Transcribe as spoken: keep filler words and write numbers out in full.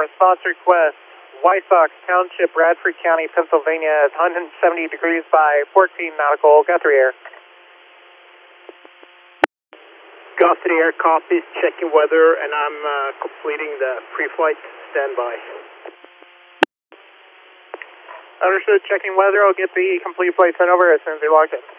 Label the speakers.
Speaker 1: response request. White Sox Township, Bradford County, Pennsylvania is one hundred seventy degrees by fourteen nautical. Guthrie Air.
Speaker 2: Guthrie Air copies, checking weather, and I'm uh, completing the pre-flight standby.
Speaker 1: Understood, checking weather. I'll get the complete flight sent over as soon as they logged in.